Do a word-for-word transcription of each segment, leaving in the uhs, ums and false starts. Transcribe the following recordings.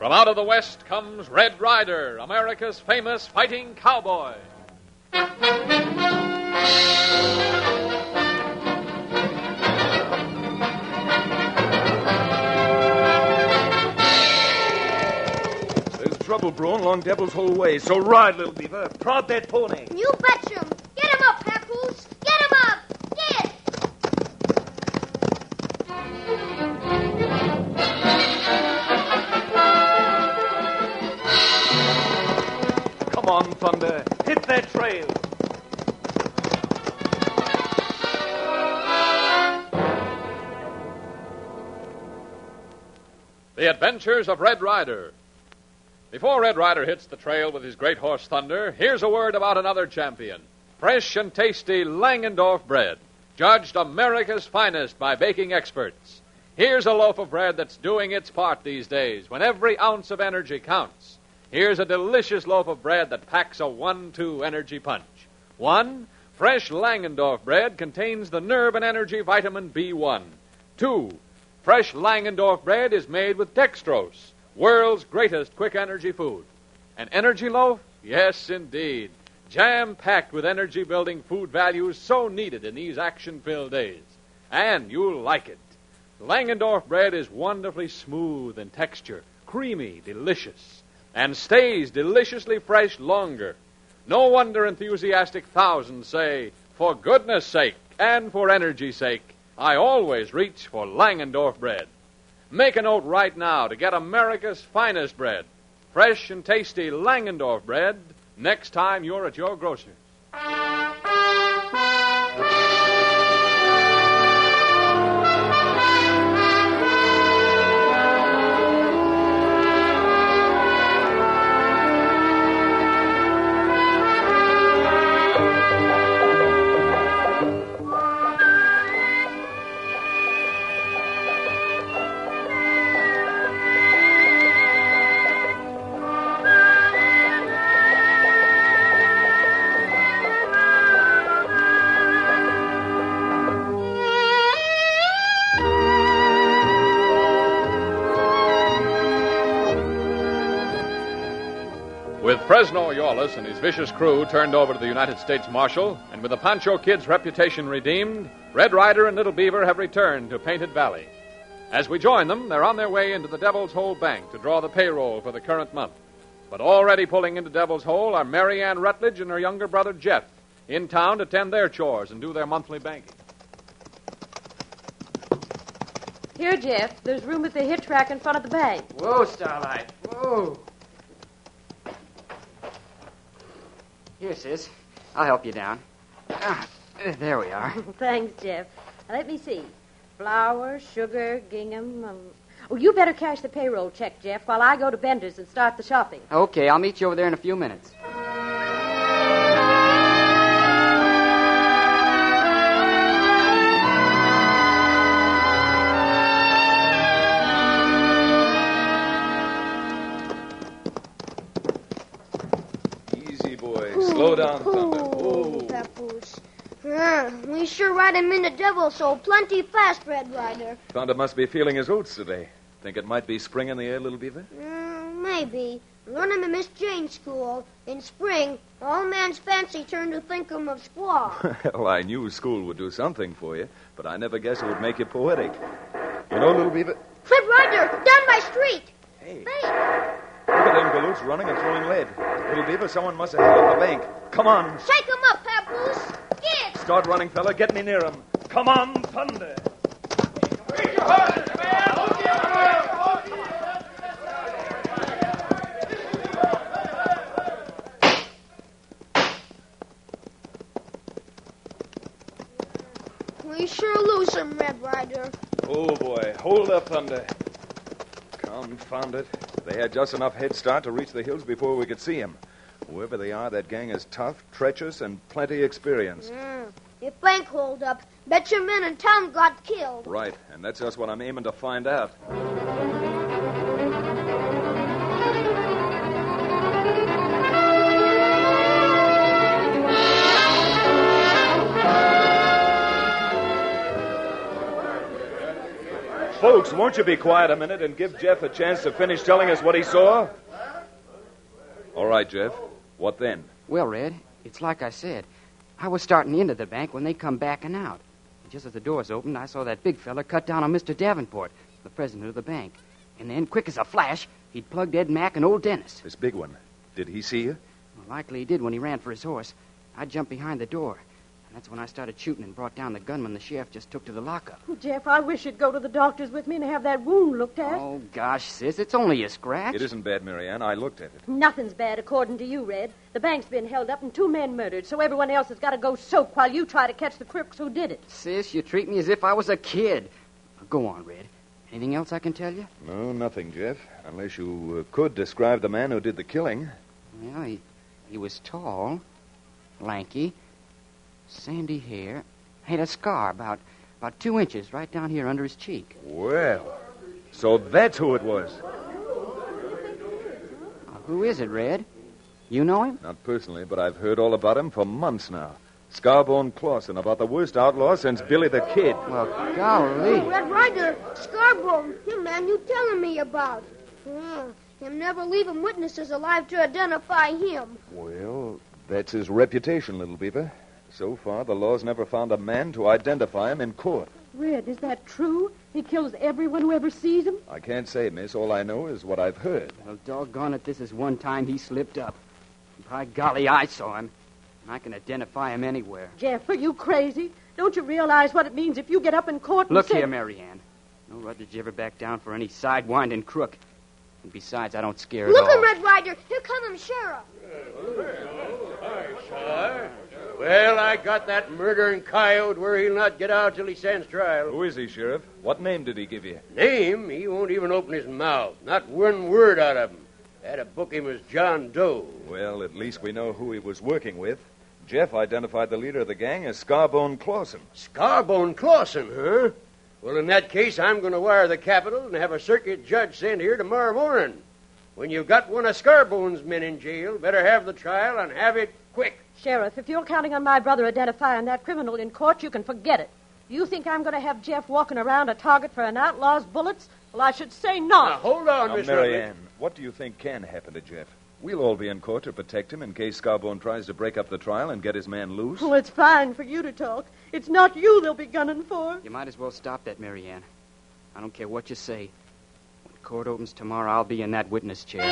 From out of the West comes Red Ryder, America's famous fighting cowboy. There's trouble brewing along Devil's Hole way, so ride, little beaver. Prod that pony. You betcha him. Get him up, Papoose. Get him up. Get! Come on, Thunder. Hit that trail. The Adventures of Red Ryder. Before Red Ryder hits the trail with his great horse Thunder, here's a word about another champion. Fresh and tasty Langendorf bread, judged America's finest by baking experts. Here's a loaf of bread that's doing its part these days, when every ounce of energy counts. Here's a delicious loaf of bread that packs a one two energy punch. One, fresh Langendorf bread contains the nerve and energy vitamin B one. Two, fresh Langendorf bread is made with dextrose, world's greatest quick energy food. An energy loaf? Yes, indeed. Jam-packed with energy-building food values so needed in these action-filled days. And you'll like it. Langendorf bread is wonderfully smooth in texture, creamy, delicious, and stays deliciously fresh longer. No wonder enthusiastic thousands say, for goodness sake and for energy's sake, I always reach for Langendorf bread. Make a note right now to get America's finest bread, fresh and tasty Langendorf bread, next time you're at your grocer's. With Fresno Aurelius and his vicious crew turned over to the United States Marshal, and with the Pancho Kid's reputation redeemed, Red Ryder and Little Beaver have returned to Painted Valley. As we join them, they're on their way into the Devil's Hole Bank to draw the payroll for the current month. But already pulling into Devil's Hole are Mary Ann Rutledge and her younger brother Jeff, in town to tend their chores and do their monthly banking. Here, Jeff, there's room at the hitch rack in front of the bank. Whoa, Starlight. Whoa. Here, sis. I'll help you down. Ah, there we are. Thanks, Jeff. Now, let me see. Flour, sugar, gingham. Um... Oh, you better cash the payroll check, Jeff, while I go to Bender's and start the shopping. Okay, I'll meet you over there in a few minutes. Slow down, Thunder. Oh, Papoose. Uh, we sure ride him into Devil so plenty fast, Red Ryder. Thunder must be feeling his oats today. Think it might be spring in the air, little beaver? Uh, maybe. Learn him in Miss Jane's school. In spring, all man's fancy turn to think him of squaw. Well, I knew school would do something for you, but I never guessed it would make you poetic. You know, little beaver... Red Ryder, down my street. Hey. Hey. Look at them galoots running and throwing lead. Little beaver, someone must have hit up the bank. Come on. Shake him up, Papoose. Get. Start running, fella. Get me near him. Come on, Thunder. We sure lose him, Red Ryder. Oh, boy. Hold up, Thunder. Confound it. They had just enough head start to reach the hills before we could see him. Whoever they are, that gang is tough, treacherous, and plenty experienced. Mm. If bank hold up, bet your men in town got killed. Right, and that's just what I'm aiming to find out. Folks, won't you be quiet a minute and give Jeff a chance to finish telling us what he saw? All right, Jeff. What then? Well, Red, it's like I said. I was starting into the bank when they come backing out. And just as the doors opened, I saw that big fella cut down on Mister Davenport, the president of the bank. And then, quick as a flash, he'd plugged Ed Mack and old Dennis. This big one. Did he see you? Well, likely he did when he ran for his horse. I jumped behind the door. And that's when I started shooting and brought down the gunman the sheriff just took to the lockup. Oh, Jeff, I wish you'd go to the doctor's with me and have that wound looked at. Oh, gosh, sis, it's only a scratch. It isn't bad, Marianne. I looked at it. Nothing's bad, according to you, Red. The bank's been held up and two men murdered, so everyone else has got to go soak while you try to catch the crooks who did it. Sis, you treat me as if I was a kid. Go on, Red. Anything else I can tell you? No, nothing, Jeff. Unless you uh, could describe the man who did the killing. Well, he, he was tall, lanky, sandy hair, had a scar about about two inches right down here under his cheek. Well, so that's who it was. Uh, who is it, Red? You know him? Not personally, but I've heard all about him for months now. Scarbone Clausen, about the worst outlaw since Billy the Kid. Well, golly. Red Ryder, Scarborough, him man you telling me about. Yeah, him never leaving witnesses alive to identify him. Well, that's his reputation, Little Beaver. So far, the law's never found a man to identify him in court. Red, is that true? He kills everyone who ever sees him? I can't say, miss. All I know is what I've heard. Well, doggone it, this is one time he slipped up. By golly, I saw him. And I can identify him anywhere. Jeff, are you crazy? Don't you realize what it means if you get up in court and Look say... here, Marianne. No rud did you ever back down for any sidewinding crook. And besides, I don't scare Look at all. him, Red Ryder. Here come him, Sheriff. Hi, Well, I got that murdering coyote where he'll not get out till he stands trial. Who is he, Sheriff? What name did he give you? Name? He won't even open his mouth. Not one word out of him. Had to book him as John Doe. Well, at least we know who he was working with. Jeff identified the leader of the gang as Scarbone Clausen. Scarbone Clausen, huh? Well, in that case, I'm going to wire the capital and have a circuit judge sent here tomorrow morning. When you've got one of Scarbone's men in jail, better have the trial and have it quick. Sheriff, if you're counting on my brother identifying that criminal in court, you can forget it. You think I'm going to have Jeff walking around a target for an outlaw's bullets? Well, I should say not. Now, hold on, Now, Miss Marianne, Rutledge. what do you think can happen to Jeff? We'll all be in court to protect him in case Scarbone tries to break up the trial and get his man loose. Well, it's fine for you to talk. It's not you they'll be gunning for. You might as well stop that, Marianne. I don't care what you say. When court opens tomorrow, I'll be in that witness chair.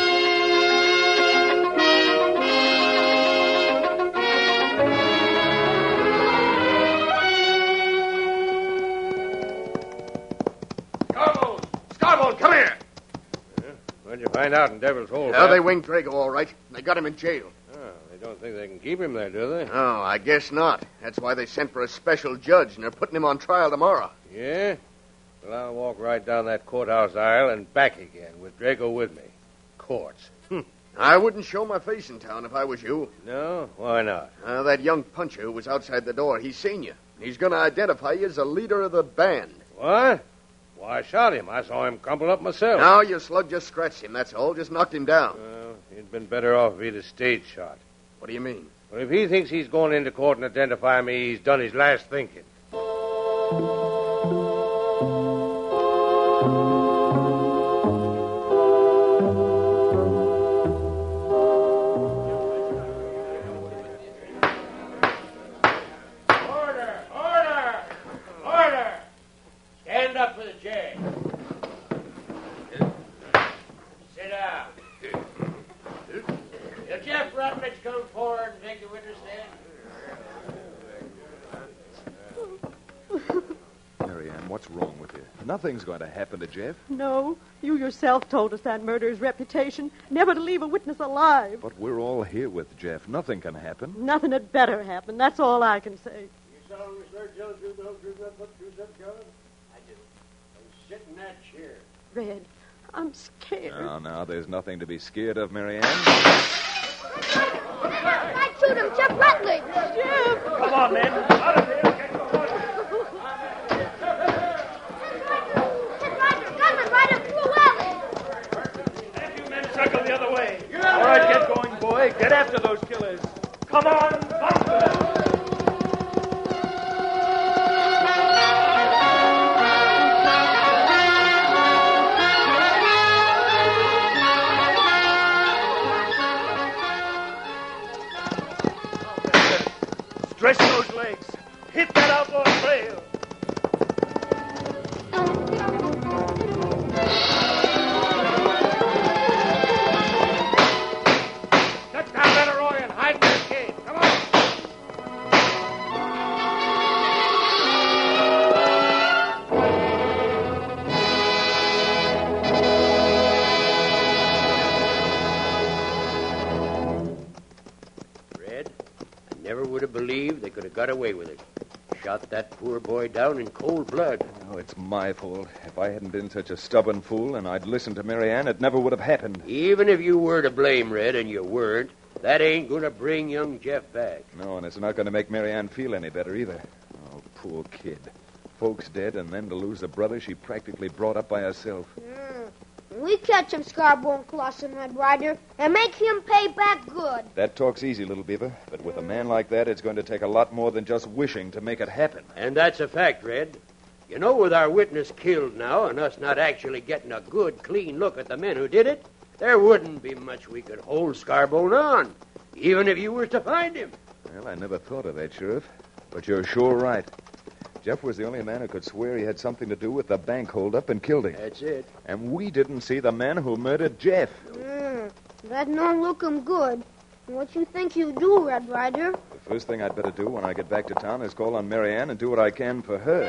Scarbone! Scarbone, come here! What'd you find out in Devil's Hole? Well, they winged Drago all right. They got him in jail. Oh, they don't think they can keep him there, do they? No, I guess not. That's why they sent for a special judge, and they're putting him on trial tomorrow. Yeah? Well, I'll walk right down that courthouse aisle and back again with Drago with me. Courts. Hm. I wouldn't show my face in town if I was you. No? Why not? Uh, that young puncher who was outside the door, he's seen you. He's going to identify you as the leader of the band. What? Why, I shot him. I saw him crumple up myself. No, your slug just scratched him, that's all. Just knocked him down. Well, he'd been better off if he'd have stayed shot. What do you mean? Well, if he thinks he's going into court and identify me, he's done his last thinking. Order! Order! Order! Stand up for the judge. Sit down. Will Jeff Rutledge come forward and take the witness stand? Marianne, what's wrong with you? Nothing's going to happen to Jeff. No, you yourself told us that murderer's reputation, never to leave a witness alive. But we're all here with Jeff. Nothing can happen. Nothing had better happen. That's all I can say. You solemnly swear to tell the truth, the whole truth, nothing but the truth, so help you God? I do. Then sit in that chair. Red, I'm scared. Now, now, there's nothing to be scared of, Marianne. I shoot him, Jeff Rutledge. Jeff! Come on, men. Out of here. Get going. Red Ryder, gunman right up through alley. And you men circle the other way. All right, get going, boy. Get after those killers. Come on, bump them. could have got away with it. Shot that poor boy down in cold blood. Oh, it's my fault. If I hadn't been such a stubborn fool and I'd listened to Mary Ann, it never would have happened. Even if you were to blame, Red, and you weren't, that ain't going to bring young Jeff back. No, and it's not going to make Mary Ann feel any better either. Oh, poor kid. Folks dead, and then to lose a brother she practically brought up by herself. Mm. We catch him, Scarborough and Clausen, Red Ryder, and make him pay back good. That talk's easy, little beaver. But with a man like that, it's going to take a lot more than just wishing to make it happen. And that's a fact, Red. You know, with our witness killed now and us not actually getting a good, clean look at the men who did it, there wouldn't be much we could hold Scarborough on, even if you were to find him. Well, I never thought of that, Sheriff. But you're sure right. Jeff was the only man who could swear he had something to do with the bank holdup and killed him. That's it. And we didn't see the man who murdered Jeff. Mm. That don't look him good. What you think you do, Red Ryder? The first thing I'd better do when I get back to town is call on Mary Ann and do what I can for her.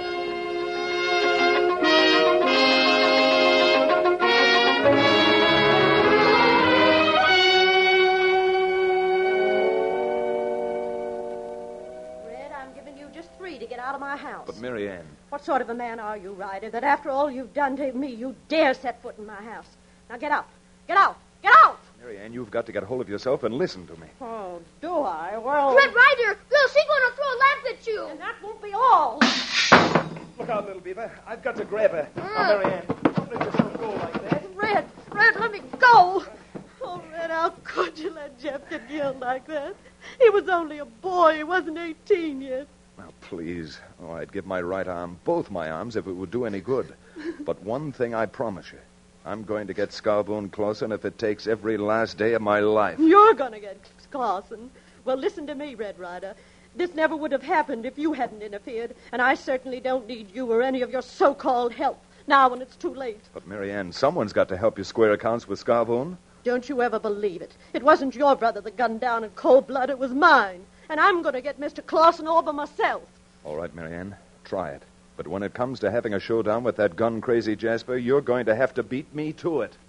Out of my house. But, Mary Ann. What sort of a man are you, Ryder, that after all you've done to me, you dare set foot in my house? Now get out. Get out. Get out! Mary Ann, you've got to get hold of yourself and listen to me. Oh, do I? Well... Red Ryder! Girls, he's going to throw a lamp at you! And that won't be all. Look out, little beaver. I've got to grab her. Uh. Now, Mary Ann, don't let yourself go like that. Red, Red, let me go. Oh, Red, how could you let Jeff get killed like that? He was only a boy. He wasn't eighteen yet. Now, please. Oh, I'd give my right arm, both my arms, if it would do any good. But one thing I promise you. I'm going to get Scarborough and Clausen if it takes every last day of my life. You're going to get Clausen. Well, listen to me, Red Ryder. This never would have happened if you hadn't interfered, and I certainly don't need you or any of your so-called help now when it's too late. But, Mary Ann, someone's got to help you square accounts with Scarborough. Don't you ever believe it. It wasn't your brother that gunned down in cold blood. It was mine. And I'm going to get Mister Clausen over myself. All right, Mary Ann, try it. But when it comes to having a showdown with that gun-crazy Jasper, you're going to have to beat me to it.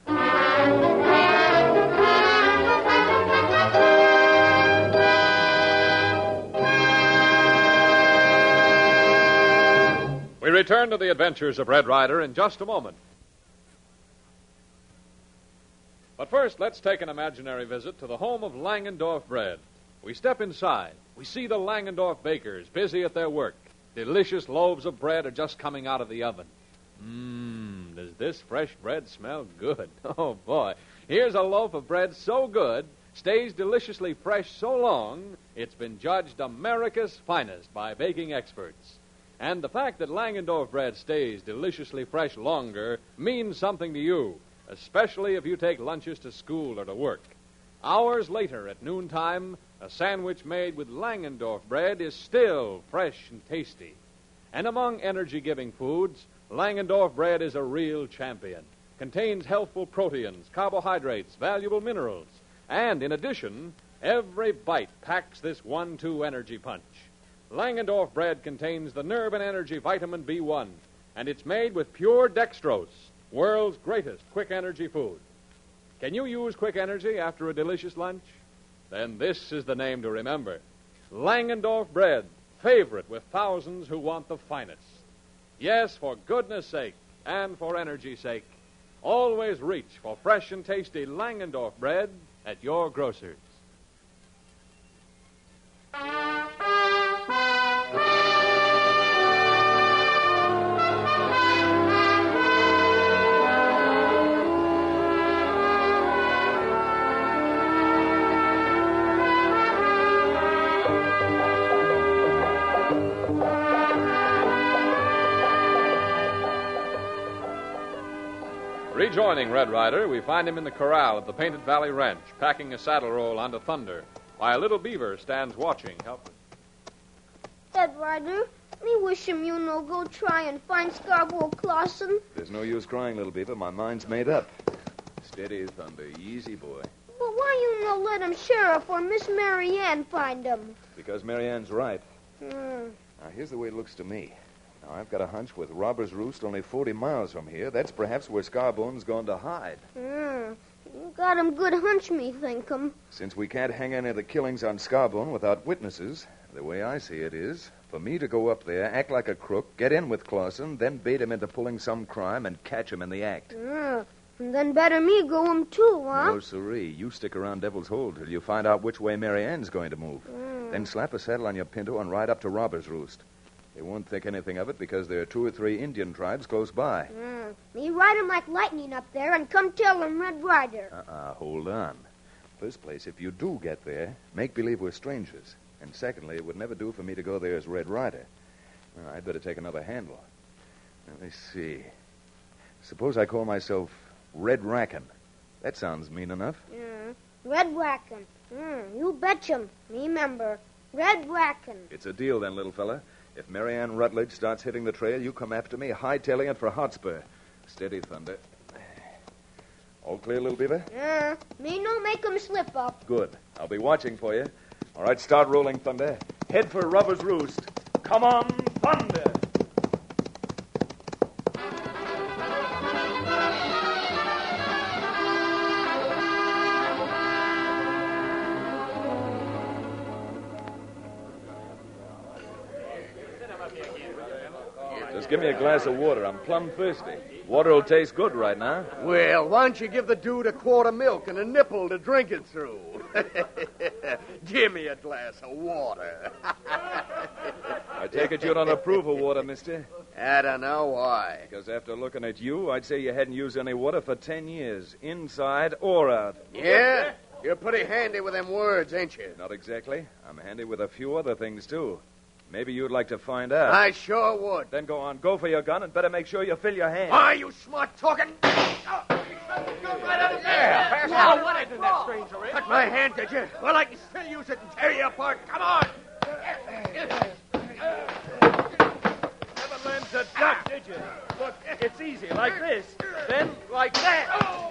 We return to the adventures of Red Ryder in just a moment. But first, let's take an imaginary visit to the home of Langendorf Bread. We step inside. We see the Langendorf bakers busy at their work. Delicious loaves of bread are just coming out of the oven. Mmm, does this fresh bread smell good? Oh, boy. Here's a loaf of bread so good, stays deliciously fresh so long, it's been judged America's finest by baking experts. And the fact that Langendorf bread stays deliciously fresh longer means something to you, especially if you take lunches to school or to work. Hours later, at noontime, a sandwich made with Langendorf bread is still fresh and tasty. And among energy-giving foods, Langendorf bread is a real champion. Contains healthful proteins, carbohydrates, valuable minerals. And in addition, every bite packs this one two energy punch. Langendorf bread contains the nerve and energy vitamin B one, and it's made with pure dextrose, world's greatest quick energy food. Can you use quick energy after a delicious lunch? Then this is the name to remember. Langendorf bread, favorite with thousands who want the finest. Yes, for goodness sake and for energy's sake, always reach for fresh and tasty Langendorf bread at your grocer's. Rejoining Red Ryder, we find him in the corral at the Painted Valley Ranch, packing a saddle roll onto Thunder, while little Beaver stands watching, helpless. Red Ryder, me wish him you no go try and find Scarborough Clausen. There's no use crying, little Beaver. My mind's made up. Steady, Thunder. Easy, boy. But why you no let him Sheriff or Miss Mary Ann find him? Because Mary Ann's right. Hmm. Now, here's the way it looks to me. Now, I've got a hunch with Robber's Roost only forty miles from here. That's perhaps where Scarbone's gone to hide. Hmm. You got him good hunch, me thinkum. Since we can't hang any of the killings on Scarbone without witnesses, The way I see it is, for me to go up there, act like a crook, get in with Clausen, then bait him into pulling some crime and catch him in the act. Yeah. And then better me go him too, huh? No, siree. You stick around Devil's Hole till you find out which way Mary Ann's going to move. Mm. Then slap a saddle on your pinto and ride up to Robber's Roost. They won't think anything of it because there are two or three Indian tribes close by. Mm. Me ride him like lightning up there and come tell him Red Rider. Uh-uh, hold on. First place, if you do get there, make believe we're strangers. And secondly, it would never do for me to go there as Red Rider. Well, I'd better take another handle. Let me see. Suppose I call myself Red Rackin. That sounds mean enough. Yeah. Red Rackin. Mm, you betcha. Me member. Red Rackin. It's a deal then, little fella. If Mary Ann Rutledge starts hitting the trail, you come after me, hightailing it for Hotspur. Steady, Thunder. All clear, little beaver? Yeah. Me no make him slip up. Good. I'll be watching for you. All right, start rolling, Thunder. Head for Robber's Roost. Come on, Thunder! Just give me a glass of water. I'm plumb thirsty. Water'll taste good right now. Well, why don't you give the dude a quart of milk and a nipple to drink it through? Give me a glass of water. I take it you don't approve of water, mister? I don't know why. Because after looking at you, I'd say you hadn't used any water for ten years, inside or out. Yeah? You're pretty handy with them words, ain't you? Not exactly. I'm handy with a few other things, too. Maybe you'd like to find out. I sure would. Then go on. Go for your gun and better make sure you fill your hand. Why, you smart talking? Oh, right out of there. Whoa, what is that, stranger? Cut my hand, did you? Well, I can still use it and tear you apart. Come on. Never learned to duck, did you? Look, it's easy, like this. Then, like that.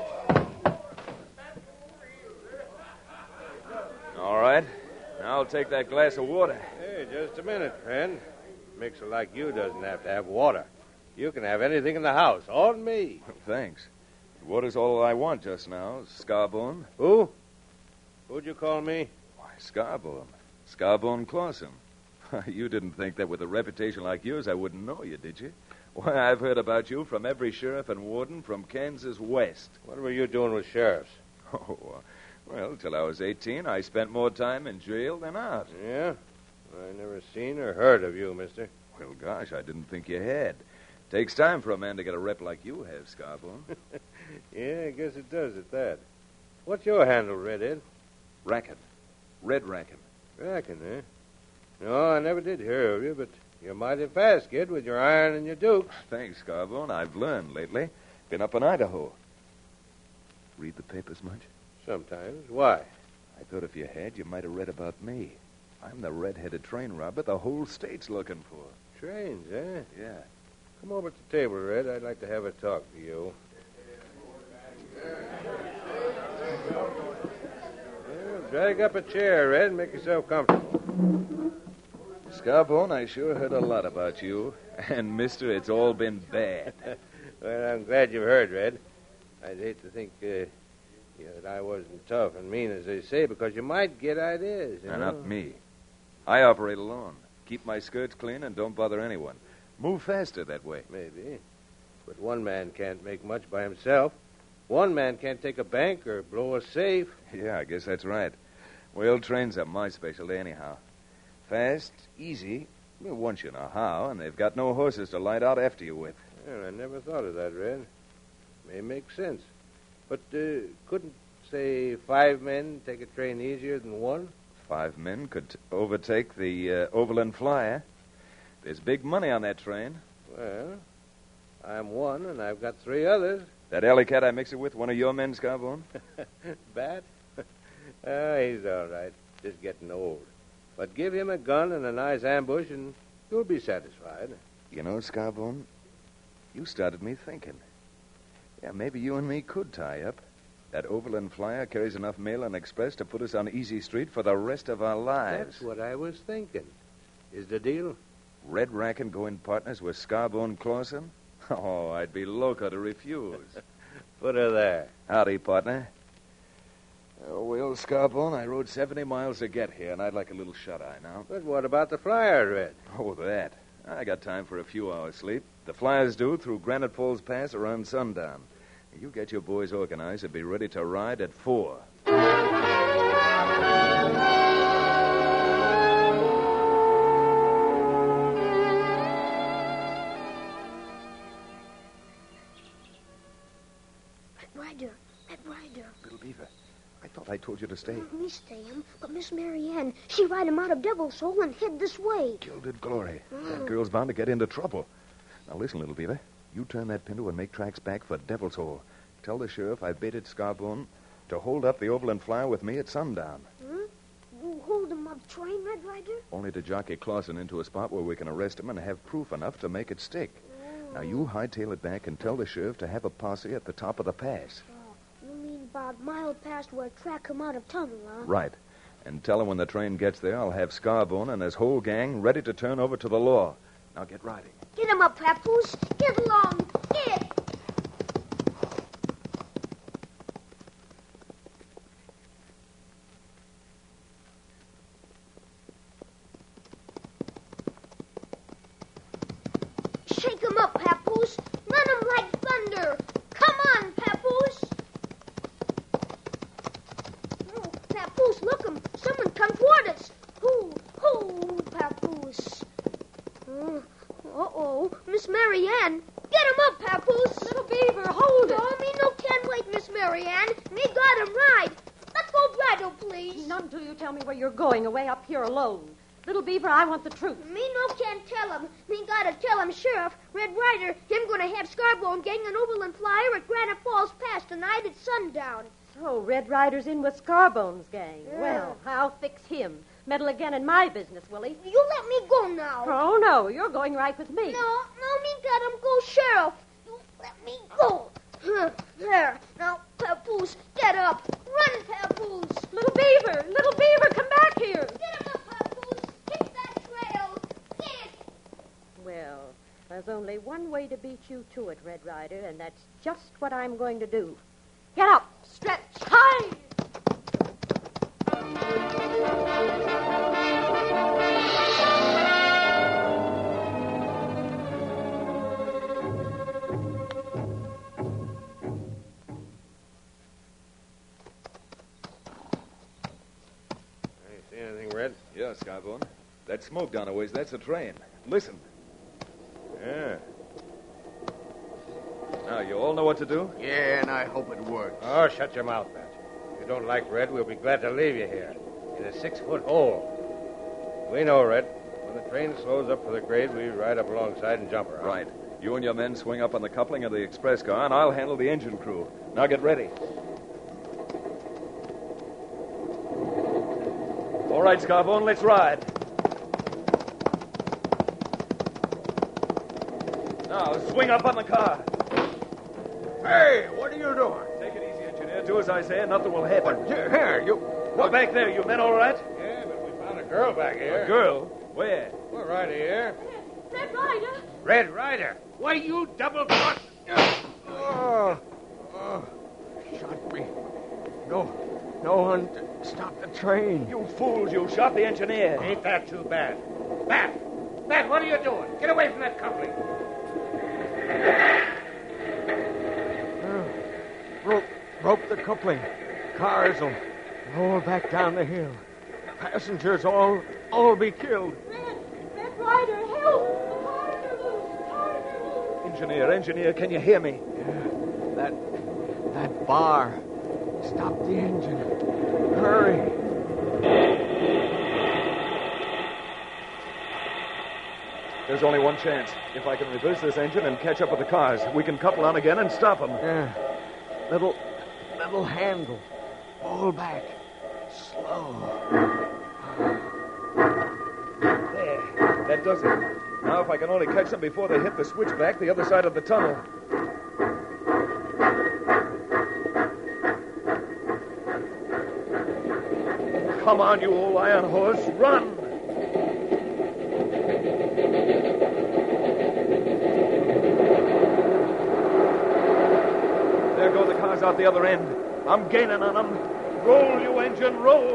All right. Now I'll take that glass of water. Hey, just a minute, friend. Mixer like you doesn't have to have water. You can have anything in the house, on me. Thanks. Water's all I want just now. Scarbone. Who? Who'd you call me? Why, Scarbone. Scarbone Clausen. You didn't think that with a reputation like yours I wouldn't know you, did you? Why, I've heard about you from every sheriff and warden from Kansas west. What were you doing with sheriffs? Oh, uh, well, till I was eighteen, I spent more time in jail than out. Yeah? I never seen or heard of you, mister. Well, gosh, I didn't think you had. Takes time for a man to get a rep like you have, Scarbone. Yeah, I guess it does at that. What's your handle, Redhead? Rackin. Red Rackin. Rackin, eh? No, I never did hear of you, but you're mighty fast, kid, with your iron and your dukes. Thanks, Scarbone. I've learned lately. Been up in Idaho. Read the papers much? Sometimes. Why? I thought if you had, you might have read about me. I'm the red-headed train robber the whole state's looking for. Trains, eh? Yeah. Come over to the table, Red. I'd like to have a talk to you. Well, drag up a chair, Red. Make yourself comfortable. Scarbone, I sure heard a lot about you. And, mister, it's all been bad. Well, I'm glad you've heard, Red. I'd hate to think uh, you know, that I wasn't tough and mean, as they say, because you might get ideas, you Now, know? not me. I operate alone. Keep my skirts clean and don't bother anyone. Move faster that way. Maybe. But one man can't make much by himself. One man can't take a bank or blow a safe. Yeah, I guess that's right. Well, trains are my specialty anyhow. Fast, easy, well, once you know how, and they've got no horses to light out after you with. Well, I never thought of that, Red. May make sense. But uh, couldn't, say, five men take a train easier than one? Five men could t- overtake the uh, Overland Flyer. There's big money on that train. Well, I'm one, and I've got three others. That alley cat I mix it with, one of your men, Scarbone? Bat? Oh, he's all right. Just getting old. But give him a gun and a nice ambush, and you'll be satisfied. You know, Scarbone, you started me thinking. Yeah, maybe you and me could tie up. That Overland Flyer carries enough mail and express to put us on Easy Street for the rest of our lives. That's what I was thinking. Is the deal? Red Rackin going partners with Scarbone Clausen? Oh, I'd be loco to refuse. Put her there. Howdy, partner. Oh, well, Scarbone, I rode seventy miles to get here, and I'd like a little shut-eye now. But what about the Flyers, Red? Oh, that. I got time for a few hours' sleep. The Flyers do through Granite Falls Pass around sundown. You get your boys organized and be ready to ride at four. Ryder, Red Ryder. Little Beaver, I thought I told you to stay. Me stay him, but Miss Marianne, she ride him out of Devil's Hole and head this way. Gilded glory. Mm. That girl's bound to get into trouble. Now listen, Little Beaver. You turn that pinto and make tracks back for Devil's Hole. Tell the sheriff I baited Scarbone to hold up the Overland Flyer with me at sundown. Hmm? You hold him up train, Red Ryder? Only to jockey Clausen into a spot where we can arrest him and have proof enough to make it stick. Oh. Now you hightail it back and tell the sheriff to have a posse at the top of the pass. Oh, you mean about a mile past where track come out of tunnel, huh? Right. And tell him when the train gets there, I'll have Scarbone and his whole gang ready to turn over to the law. Now get riding. Get him up, Papoose. Get along. Get. Shake him up, Papoose. Run him like thunder. Come on, Papoose. Oh, Papoose, look him. Someone come toward us. Hoo, hoo, Papoose. Oh, uh-oh. Miss Marianne. Get him up, Papoose. Little Beaver, hold it. Oh, me no can wait, Miss Marianne. Me got him right. Let's go bridle, please. None till you tell me where you're going, away up here alone. Little Beaver, I want the truth. Me no can tell him. Me gotta tell him, Sheriff. Red Ryder, him gonna have Scarbone gang an Overland Flyer at Granite Falls Pass tonight at sundown. So, Red Ryder's in with Scarbone's gang. Yeah. Well, I'll fix him. Meddle again in my business, will he? You let me go now. Oh, no, you're going right with me. No, no, me got him go, Sheriff. You let me go. Huh, there. Now, Papoose, get up. Run, Papoose. Little Beaver, Little Beaver, come back here. Get him up, Papoose. Get that trail. Get. Well, there's only one way to beat you to it, Red Ryder, and that's just what I'm going to do. Get up, stretch, high. See anything, Red? Yeah, Scarbone. That smoke down a ways, that's a train. Listen. Yeah. Now, you all know what to do? Yeah, and I hope it works. Oh, shut your mouth, Patch. If you don't like Red, we'll be glad to leave you here in a six-foot hole. We know, Red. When the train slows up for the grade, we ride up alongside and jump her. huh? Right. You and your men swing up on the coupling of the express car, and I'll handle the engine crew. Now get ready. All right, Scarbone, let's ride. Now, swing up on the car. Hey, what are you doing? Take it easy, engineer. Do as I say, and nothing will happen. What? Here, you... Go back there. You men all right? Yeah, but we found a girl back here. A girl? Where? We're right here. Red Ryder. Red Ryder. Why, you double-cross... Oh, oh, shot me. No, no one to stop the train. You fools, you shot the engineer. Ain't that too bad? Bat! Bat, what are you doing? Get away from that coupling. Broke, broke the coupling. Cars will roll back down the hill. Passengers all, all be killed. Red, Red Ryder, help! The cars are loose. Cars are loose. Engineer, engineer, can you hear me? That, that bar. Stop the engine. Hurry. There's only one chance. If I can reverse this engine and catch up with the cars, we can couple on again and stop them. Yeah. Little, little handle. Pull back. Slow. There. That does it. Now, if I can only catch them before they hit the switchback the other side of the tunnel. Come on, you old iron horse. Run! There go the cars out the other end. I'm gaining on them. Roll, you engine, roll.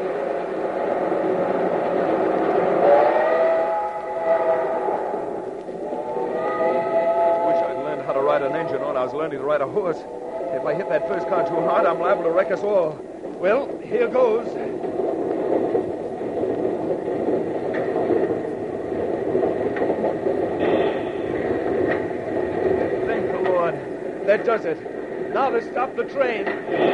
Wish I'd learned how to ride an engine when I was learning to ride a horse. If I hit that first car too hard, I'm liable to wreck us all. Well, here goes. Thank the Lord. That does it. Now to stop the train.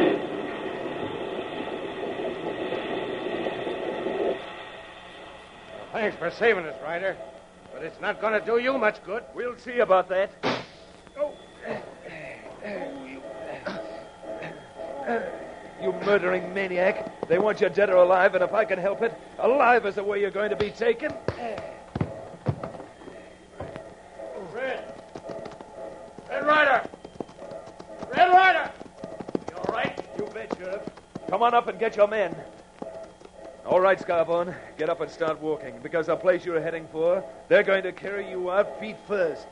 Thanks for saving us, Ryder. But it's not going to do you much good. We'll see about that. Oh. You murdering maniac. They want you dead or alive, and if I can help it, alive is the way you're going to be taken. Red. Red Ryder. Red Ryder. You all right? You bet, Sheriff. Come on up and get your men. All right, Scarbone. Get up and start walking, because the place you're heading for, they're going to carry you out feet first.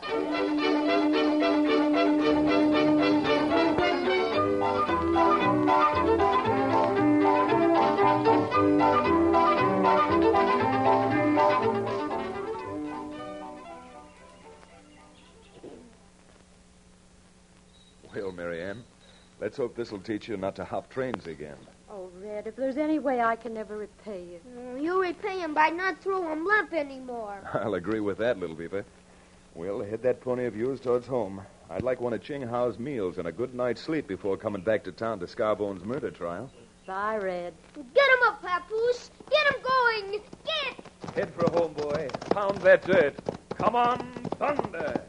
Well, Marianne, let's hope this'll teach you not to hop trains again. Oh, Red, if there's any way I can never repay you. Mm, you repay him by not throwing him limp anymore. I'll agree with that, little beaver. Well, head that pony of yours towards home. I'd like one of Ching Hao's meals and a good night's sleep before coming back to town to Scarbone's murder trial. Bye, Red. Get him up, Papoose. Get him going. Get! Head for home, boy. Pound that dirt. Come on, thunder.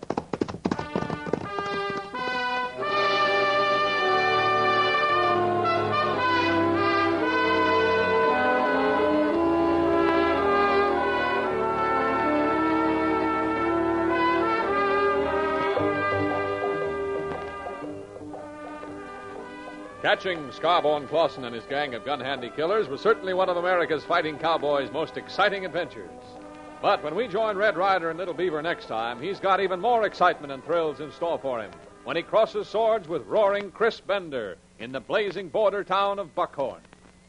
Catching Scarbone Clausen and his gang of gun-handy killers was certainly one of America's fighting cowboys' most exciting adventures. But when we join Red Ryder and Little Beaver next time, he's got even more excitement and thrills in store for him when he crosses swords with roaring Chris Bender in the blazing border town of Buckhorn.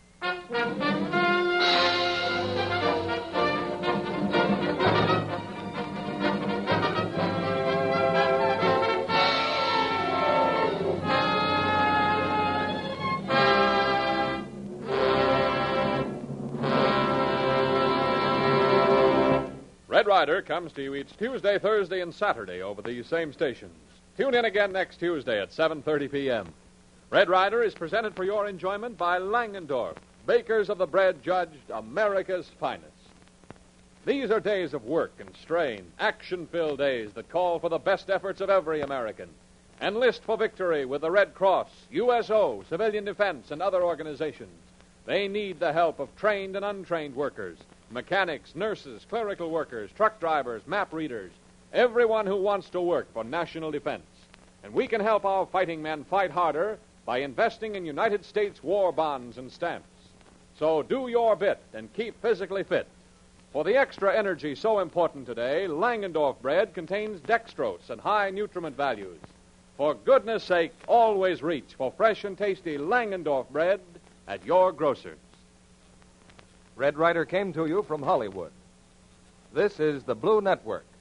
Red Ryder comes to you each Tuesday, Thursday, and Saturday over these same stations. Tune in again next Tuesday at seven thirty p.m. Red Ryder is presented for your enjoyment by Langendorf, bakers of the bread judged America's finest. These are days of work and strain, action-filled days that call for the best efforts of every American. Enlist for victory with the Red Cross, U S O, Civilian Defense, and other organizations. They need the help of trained and untrained workers, mechanics, nurses, clerical workers, truck drivers, map readers, everyone who wants to work for national defense. And we can help our fighting men fight harder by investing in United States war bonds and stamps. So do your bit and keep physically fit. For the extra energy so important today, Langendorf bread contains dextrose and high nutriment values. For goodness sake, always reach for fresh and tasty Langendorf bread at your grocer's. Red Ryder came to you from Hollywood. This is the Blue Network.